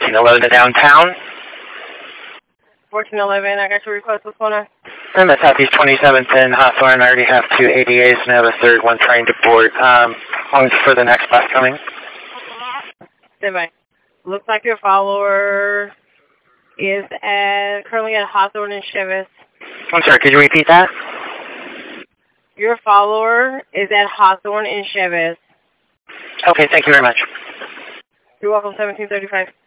1411 to downtown. 1411, I got your request. What's going on? I'm at Southeast 27th and Hawthorne. I already have 2 ADAs and I have a third one trying to board. On for the next bus coming. Stand by. Looks like your follower is currently at Hawthorne and Chevis. I'm sorry, could you repeat that? Your follower is at Hawthorne and Chevis. Okay, thank you very much. You're welcome, 1735.